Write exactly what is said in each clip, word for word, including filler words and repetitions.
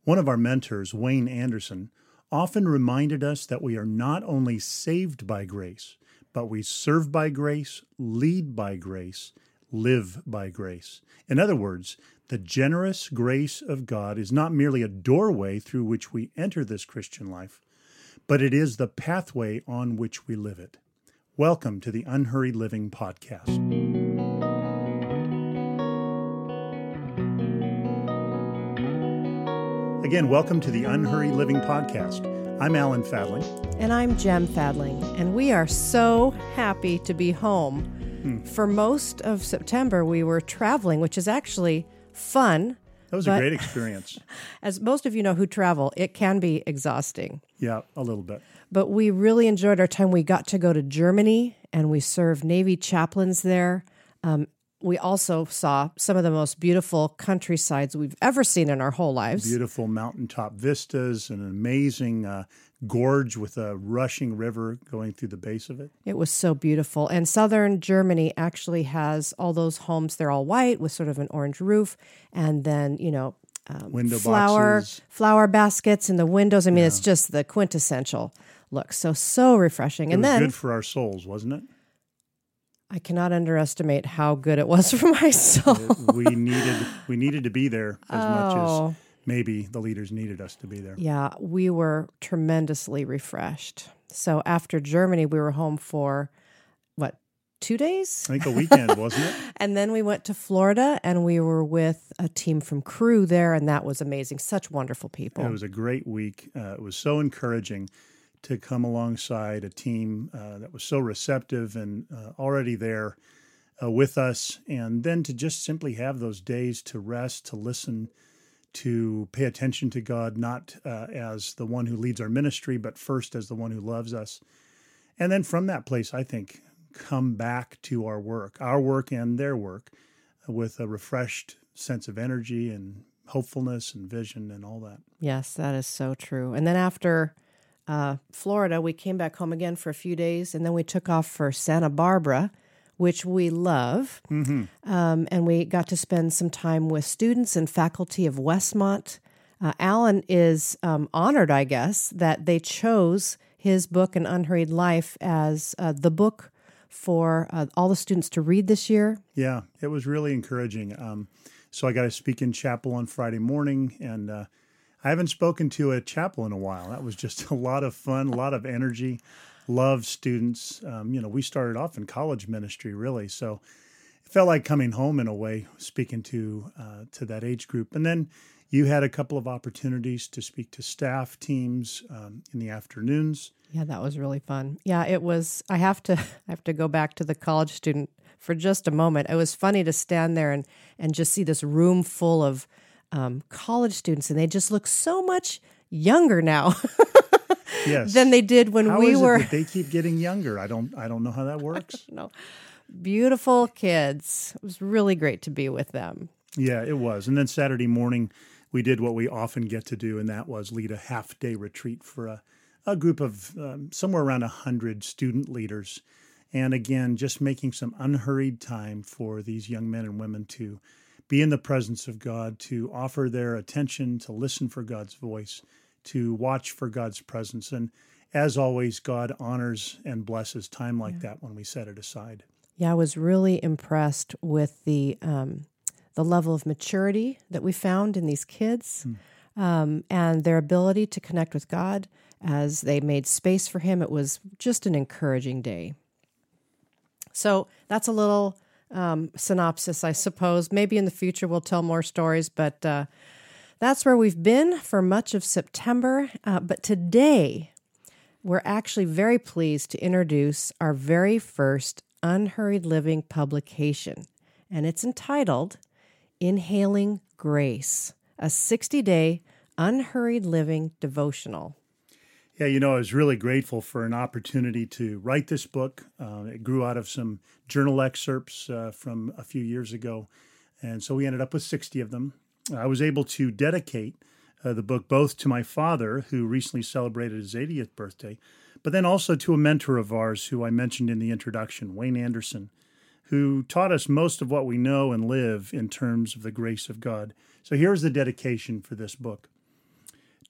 One of our mentors, Wayne Anderson, often reminded us that we are not only saved by grace, but we serve by grace, lead by grace, live by grace. In other words, the generous grace of God is not merely a doorway through which we enter this Christian life, but it is the pathway on which we live it. Welcome to the Unhurried Living Podcast. Again, welcome to the Unhurried Living Podcast. I'm Alan Fadling. And I'm Jem Fadling. And we are so happy to be home. Hmm. For most of September, we were traveling, which is actually fun. That was a great experience. As most of you know who travel, it can be exhausting. Yeah, a little bit. But we really enjoyed our time. We got to go to Germany, and we served Navy chaplains there. Um, we also saw some of the most beautiful countrysides we've ever seen in our whole lives. Beautiful mountaintop vistas and an amazing uh, gorge with a rushing river going through the base of it. It was so beautiful. And southern Germany actually has all those homes. They're all white with sort of an orange roof. And then, you know, um, window flower, boxes. flower baskets in the windows. I mean, Yeah. It's just the quintessential look. So, so refreshing. It and was then good for our souls, wasn't it? I cannot underestimate how good it was for my soul. we needed we needed to be there as oh. much as maybe the leaders needed us to be there. Yeah, we were tremendously refreshed. So after Germany, we were home for, what, two days? I think a weekend, wasn't it? And then we went to Florida, and we were with a team from Crew there, and that was amazing. Such wonderful people. It was a great week. Uh, it was so encouraging to come alongside a team uh, that was so receptive and uh, already there uh, with us, and then to just simply have those days to rest, to listen, to pay attention to God, not uh, as the one who leads our ministry, but first as the one who loves us. And then from that place, I think, come back to our work, our work and their work, uh, with a refreshed sense of energy and hopefulness and vision and all that. Yes, that is so true. And then after Uh, Florida, we came back home again for a few days, and then we took off for Santa Barbara, which we love. Mm-hmm. Um, and we got to spend some time with students and faculty of Westmont. Uh, Alan is um, honored, I guess, that they chose his book, An Unhurried Life, as uh, the book for uh, all the students to read this year. Yeah, it was really encouraging. Um, so I got to speak in chapel on Friday morning, and uh, I haven't spoken to a chapel in a while. That was just a lot of fun, a lot of energy. Love students. Um, you know, we started off in college ministry, really. So it felt like coming home in a way, speaking to uh, to that age group. And then you had a couple of opportunities to speak to staff teams um, in the afternoons. Yeah, that was really fun. Yeah, it was. I have to I have to go back to the college student for just a moment. It was funny to stand there and and just see this room full of Um, college students, and they just look so much younger now yes. than they did when How we is were. It that they keep getting younger. I don't. I don't know how that works. No, beautiful kids. It was really great to be with them. Yeah, it was. And then Saturday morning, we did what we often get to do, and that was lead a half day retreat for a, a group of um, somewhere around a hundred student leaders, and again, just making some unhurried time for these young men and women to be in the presence of God, to offer their attention, to listen for God's voice, to watch for God's presence. And as always, God honors and blesses time like yeah. that when we set it aside. Yeah, I was really impressed with the um, the level of maturity that we found in these kids hmm. um, and their ability to connect with God as they made space for Him. It was just an encouraging day. So that's a little Um, synopsis, I suppose. Maybe in the future we'll tell more stories, but uh, that's where we've been for much of September. Uh, but today, we're actually very pleased to introduce our very first Unhurried Living publication, and it's entitled Inhaling Grace, a sixty-day Unhurried Living devotional. Yeah, you know, I was really grateful for an opportunity to write this book. Uh, it grew out of some journal excerpts uh, from a few years ago, and so we ended up with sixty of them. I was able to dedicate uh, the book both to my father, who recently celebrated his eightieth birthday, but then also to a mentor of ours who I mentioned in the introduction, Wayne Anderson, who taught us most of what we know and live in terms of the grace of God. So here's the dedication for this book.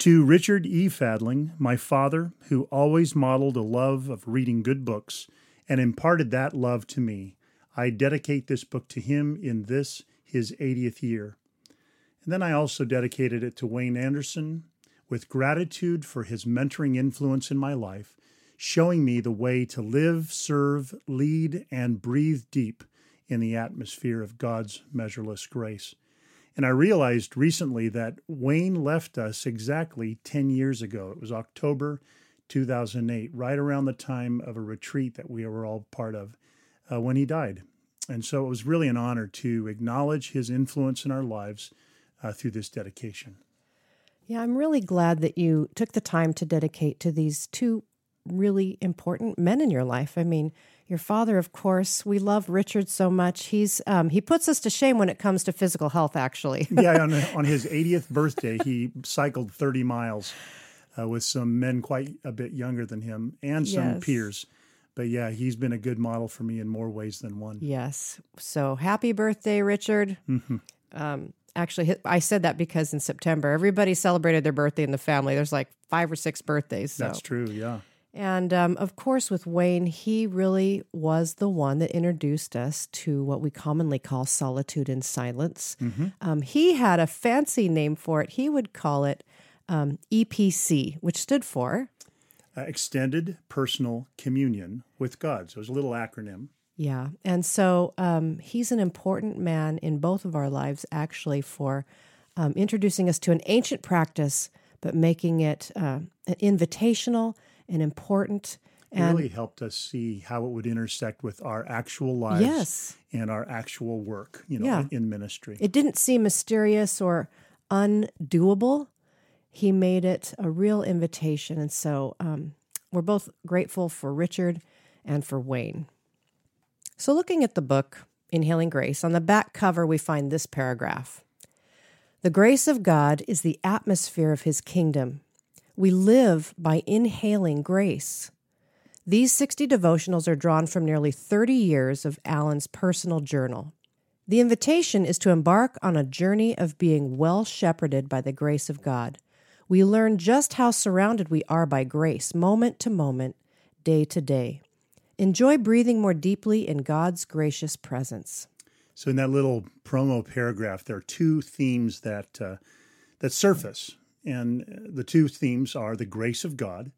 To Richard E. Fadling, my father, who always modeled a love of reading good books and imparted that love to me, I dedicate this book to him in this, his eightieth year. And then I also dedicated it to Wayne Anderson with gratitude for his mentoring influence in my life, showing me the way to live, serve, lead, and breathe deep in the atmosphere of God's measureless grace. And I realized recently that Wayne left us exactly ten years ago. It was October two thousand eight, right around the time of a retreat that we were all part of, uh, when he died. And so it was really an honor to acknowledge his influence in our lives uh, through this dedication. Yeah, I'm really glad that you took the time to dedicate to these two really important men in your life. I mean, your father, of course, we love Richard so much. He's um, he puts us to shame when it comes to physical health, actually. Yeah, on, on his eightieth birthday, he cycled thirty miles uh, with some men quite a bit younger than him and some Yes. peers. But yeah, he's been a good model for me in more ways than one. Yes. So happy birthday, Richard. Mm-hmm. Um, actually, I said that because in September, everybody celebrated their birthday in the family. There's like five or six birthdays. So. That's true, yeah. And um, of course, with Wayne, he really was the one that introduced us to what we commonly call solitude and silence. Mm-hmm. Um, he had a fancy name for it. He would call it um, E P C, which stood for Uh, Extended Personal Communion with God. So it's a little acronym. Yeah. And so um, he's an important man in both of our lives, actually, for um, introducing us to an ancient practice, but making it uh, an invitational and important. It And really helped us see how it would intersect with our actual lives yes, and our actual work, you know, Yeah. in, in ministry. it didn't seem mysterious or undoable. He made it a real invitation. And so um, we're both grateful for Richard and for Wayne. So looking at the book, Inhaling Grace, on the back cover we find this paragraph. The grace of God is the atmosphere of his kingdom. We live by inhaling grace. These sixty devotionals are drawn from nearly thirty years of Alan's personal journal. The invitation is to embark on a journey of being well shepherded by the grace of God. We learn just how surrounded we are by grace, moment to moment, day to day. Enjoy breathing more deeply in God's gracious presence. So in that little promo paragraph, there are two themes that uh, that surface. And the two themes are the grace of God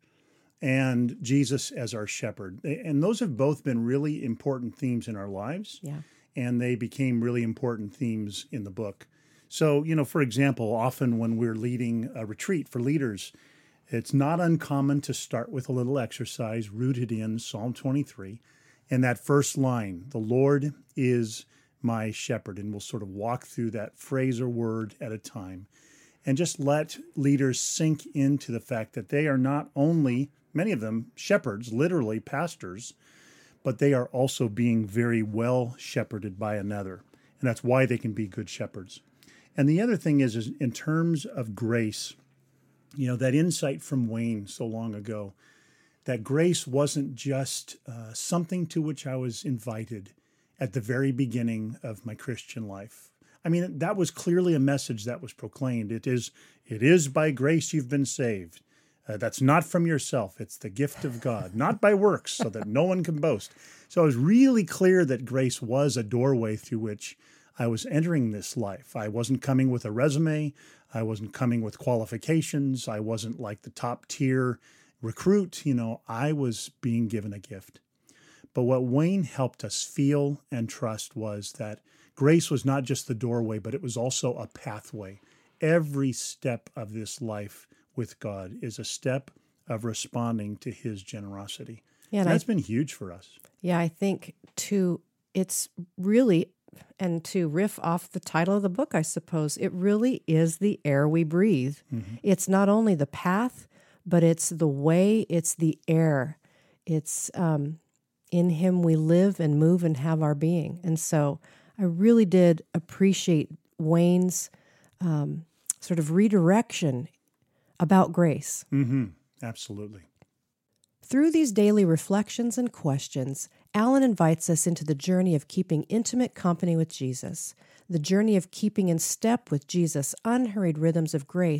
and Jesus as our shepherd. And those have both been really important themes in our lives. Yeah. And they became really important themes in the book. So, you know, for example, often when we're leading a retreat for leaders, it's not uncommon to start with a little exercise rooted in Psalm twenty-three. And that first line, the Lord is my shepherd. And we'll sort of walk through that phrase or word at a time and just let leaders sink into the fact that they are not only, many of them, shepherds, literally pastors, but they are also being very well shepherded by another. And that's why they can be good shepherds. And the other thing is, is in terms of grace, you know, that insight from Wayne so long ago, that grace wasn't just uh, something to which I was invited at the very beginning of my Christian life. I mean, that was clearly a message that was proclaimed. It is, it is by grace you've been saved. Uh, that's not from yourself. It's the gift of God, not by works, so that no one can boast. So it was really clear that grace was a doorway through which I was entering this life. I wasn't coming with a resume. I wasn't coming with qualifications. I wasn't like the top tier recruit. You know, I was being given a gift. But what Wayne helped us feel and trust was that grace was not just the doorway, but it was also a pathway. Every step of this life with God is a step of responding to his generosity. Yeah, and and that's I, been huge for us. yeah, I think too, it's really, and to riff off the title of the book, I suppose, it really is the air we breathe. Mm-hmm. It's not only the path, but it's the way, it's the air. It's um, in him we live and move and have our being. And so I really did appreciate Wayne's um, sort of redirection about grace. Mm-hmm. Absolutely. Through these daily reflections and questions, Alan invites us into the journey of keeping intimate company with Jesus, the journey of keeping in step with Jesus' unhurried rhythms of grace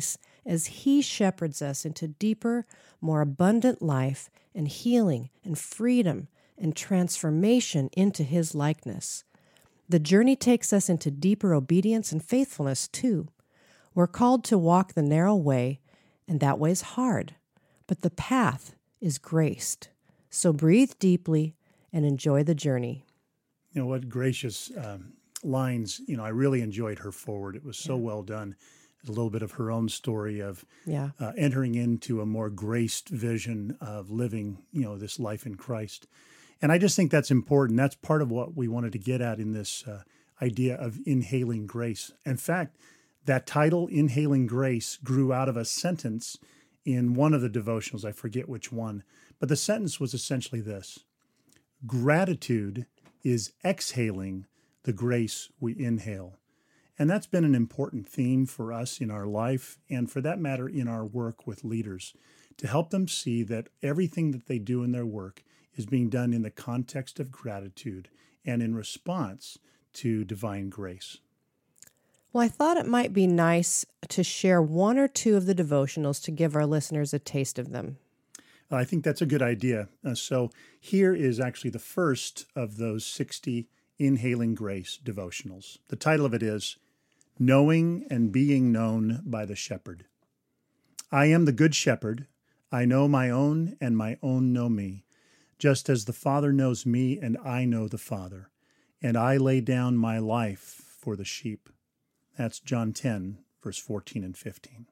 as He shepherds us into deeper, more abundant life and healing and freedom and transformation into His likeness. The journey takes us into deeper obedience and faithfulness, too. We're called to walk the narrow way, and that way's hard, but the path is graced. So breathe deeply and enjoy the journey. You know, what gracious um, lines. You know, I really enjoyed her forward. It was so yeah. well done. A little bit of her own story of yeah. uh, entering into a more graced vision of living, you know, this life in Christ. And I just think that's important. That's part of what we wanted to get at in this uh, idea of inhaling grace. In fact, that title, Inhaling Grace, grew out of a sentence in one of the devotionals. I forget which one. But the sentence was essentially this: gratitude is exhaling the grace we inhale. And that's been an important theme for us in our life, and for that matter, in our work with leaders, to help them see that everything that they do in their work is being done in the context of gratitude and in response to divine grace. Well, I thought it might be nice to share one or two of the devotionals to give our listeners a taste of them. I think that's a good idea. Uh, so here is actually the first of those sixty Inhaling Grace devotionals. The title of it is Knowing and Being Known by the Shepherd. I am the Good Shepherd. I know my own, and my own know me, just as the Father knows me, and I know the Father. And I lay down my life for the sheep. That's John ten, verse fourteen and fifteen.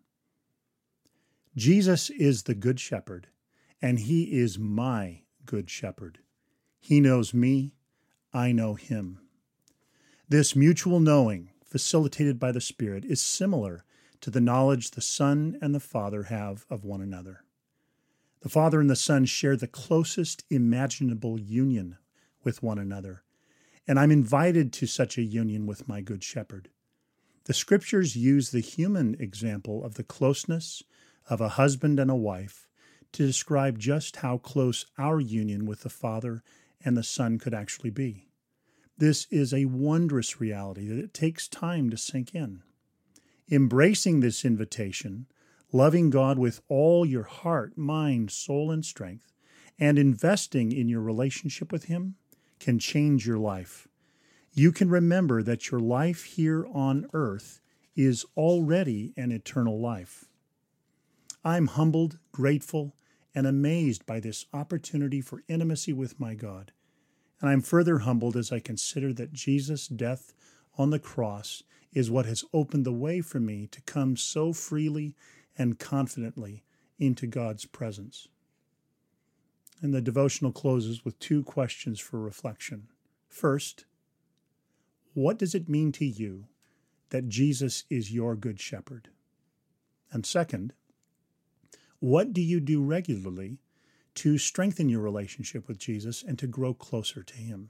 Jesus is the Good Shepherd, and He is my Good Shepherd. He knows me, I know Him. This mutual knowing, facilitated by the Spirit, is similar to the knowledge the Son and the Father have of one another. The Father and the Son share the closest imaginable union with one another, and I'm invited to such a union with my Good Shepherd. The Scriptures use the human example of the closeness of a husband and a wife to describe just how close our union with the Father and the Son could actually be. This is a wondrous reality that it takes time to sink in. Embracing this invitation, loving God with all your heart, mind, soul, and strength, and investing in your relationship with Him can change your life. You can remember that your life here on earth is already an eternal life. I'm humbled, grateful, and amazed by this opportunity for intimacy with my God. And I'm further humbled as I consider that Jesus' death on the cross is what has opened the way for me to come so freely and confidently into God's presence. And the devotional closes with two questions for reflection. First, what does it mean to you that Jesus is your Good Shepherd? And second, what do you do regularly to strengthen your relationship with Jesus and to grow closer to Him?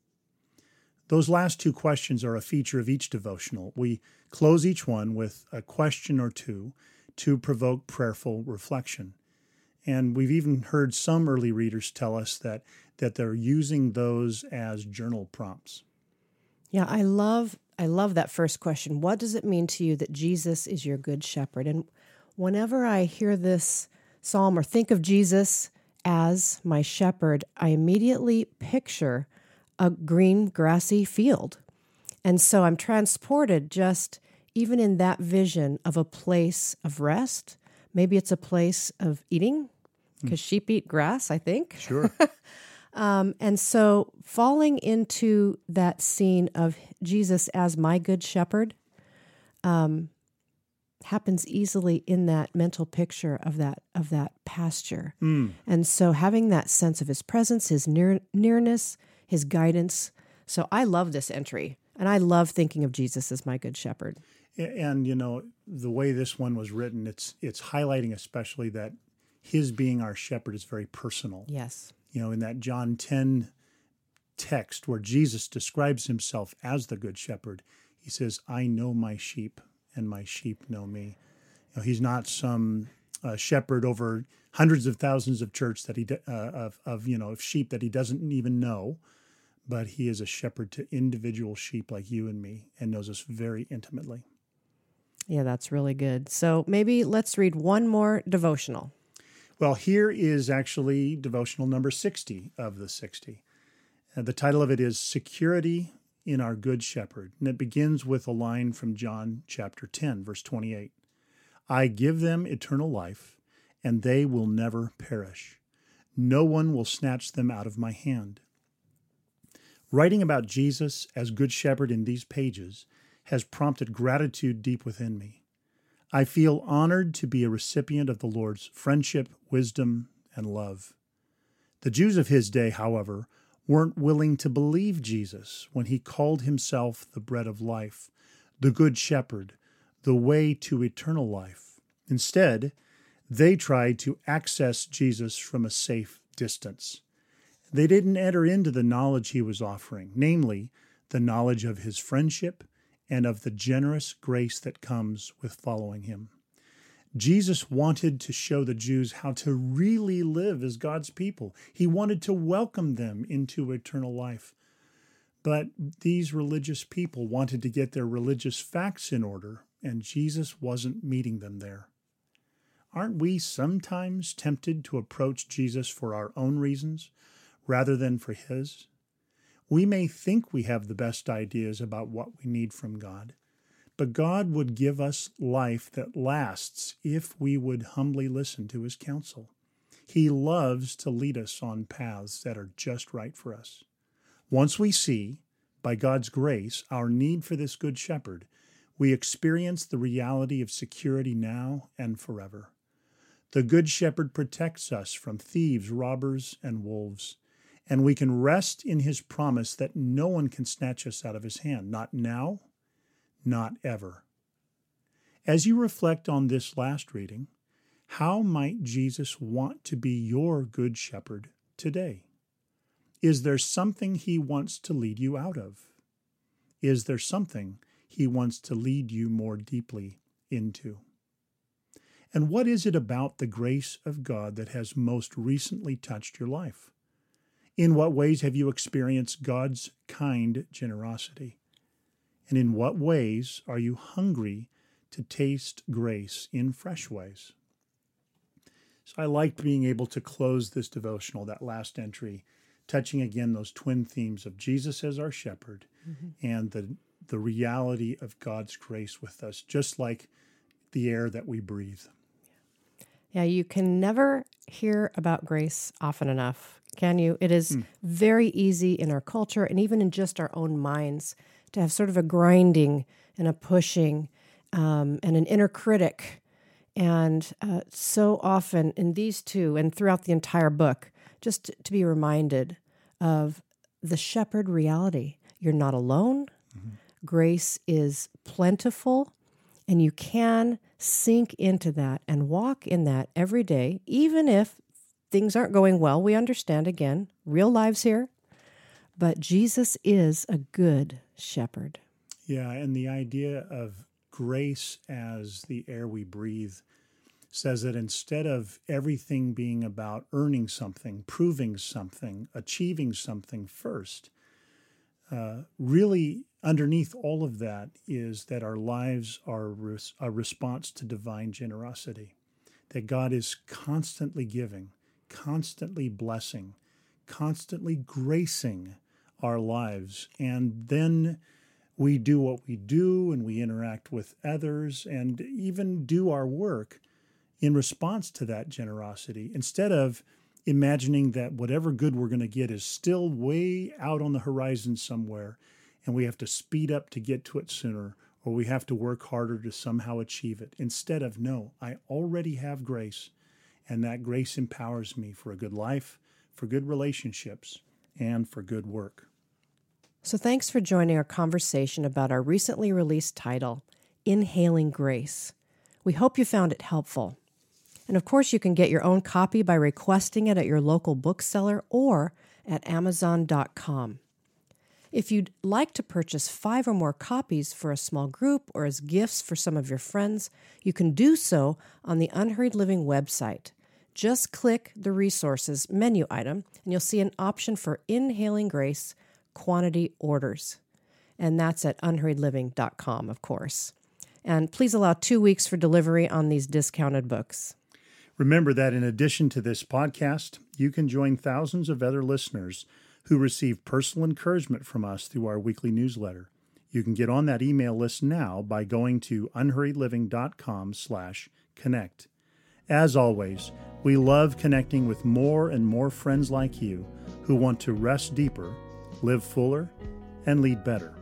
Those last two questions are a feature of each devotional. We close each one with a question or two to provoke prayerful reflection. And we've even heard some early readers tell us that, that they're using those as journal prompts. Yeah, I love I love that first question. What does it mean to you that Jesus is your Good Shepherd? And whenever I hear this psalm or think of Jesus as my shepherd, I immediately picture a green, grassy field. And so I'm transported just even in that vision of a place of rest. Maybe it's a place of eating, because mm. sheep eat grass, I think. Sure. um, and so falling into that scene of Jesus as my Good Shepherd um, happens easily in that mental picture of that of that pasture. Mm. And so having that sense of His presence, His near, nearness, His guidance. So I love this entry, and I love thinking of Jesus as my Good Shepherd. And, you know, the way this one was written, it's it's highlighting especially that His being our shepherd is very personal. Yes. You know, in that John ten text where Jesus describes Himself as the Good Shepherd, He says, I know my sheep and my sheep know me. You know, He's not some uh, shepherd over hundreds of thousands of church that he uh, of of you know of sheep that He doesn't even know, but He is a shepherd to individual sheep like you and me and knows us very intimately. Yeah, that's really good. So maybe let's read one more devotional. Well, here is actually devotional number sixty of the sixty. Uh, the title of it is Security in Our Good Shepherd, and it begins with a line from John chapter ten, verse twenty-eight. I give them eternal life, and they will never perish. No one will snatch them out of my hand. Writing about Jesus as Good Shepherd in these pages has prompted gratitude deep within me. I feel honored to be a recipient of the Lord's friendship, wisdom, and love. The Jews of his day, however, weren't willing to believe Jesus when he called himself the bread of life, the Good Shepherd, the way to eternal life. Instead, they tried to access Jesus from a safe distance. They didn't enter into the knowledge he was offering, namely, the knowledge of his friendship and of the generous grace that comes with following him. Jesus wanted to show the Jews how to really live as God's people. He wanted to welcome them into eternal life. But these religious people wanted to get their religious facts in order, and Jesus wasn't meeting them there. Aren't we sometimes tempted to approach Jesus for our own reasons rather than for his? We may think we have the best ideas about what we need from God, but God would give us life that lasts if we would humbly listen to his counsel. He loves to lead us on paths that are just right for us. Once we see, by God's grace, our need for this Good Shepherd, we experience the reality of security now and forever. The Good Shepherd protects us from thieves, robbers, and wolves, and we can rest in his promise that no one can snatch us out of his hand, not now, not ever. As you reflect on this last reading, how might Jesus want to be your Good Shepherd today? Is there something he wants to lead you out of? Is there something he wants to lead you more deeply into? And what is it about the grace of God that has most recently touched your life? In what ways have you experienced God's kind generosity? And in what ways are you hungry to taste grace in fresh ways? So I liked being able to close this devotional, that last entry, touching again those twin themes of Jesus as our shepherd mm-hmm. and the, the reality of God's grace with us, just like the air that we breathe. Yeah, you can never hear about grace often enough, can you? It is mm. very easy in our culture and even in just our own minds to have sort of a grinding and a pushing um, and an inner critic. And uh, so often in these two and throughout the entire book, just to be reminded of the shepherd reality. You're not alone. Mm-hmm. Grace is plentiful, and you can sink into that and walk in that every day, even if things aren't going well. We understand, again, real lives here, but Jesus is a good shepherd. Yeah, and the idea of grace as the air we breathe says that instead of everything being about earning something, proving something, achieving something first, uh, really underneath all of that is that our lives are res- a response to divine generosity, that God is constantly giving, constantly blessing, constantly gracing our lives. And then we do what we do and we interact with others and even do our work in response to that generosity, instead of imagining that whatever good we're going to get is still way out on the horizon somewhere, and we have to speed up to get to it sooner, or we have to work harder to somehow achieve it. Instead of, no, I already have grace, and that grace empowers me for a good life, for good relationships, and for good work. So thanks for joining our conversation about our recently released title, Inhaling Grace. We hope you found it helpful. And of course, you can get your own copy by requesting it at your local bookseller or at amazon dot com. If you'd like to purchase five or more copies for a small group or as gifts for some of your friends, you can do so on the Unhurried Living website. Just click the resources menu item, and you'll see an option for Inhaling Grace quantity orders. And that's at unhurried living dot com, of course. And please allow two weeks for delivery on these discounted books. Remember that in addition to this podcast, you can join thousands of other listeners who receive personal encouragement from us through our weekly newsletter. You can get on that email list now by going to unhurriedliving.com slash connect. As always, we love connecting with more and more friends like you who want to rest deeper, live fuller, and lead better.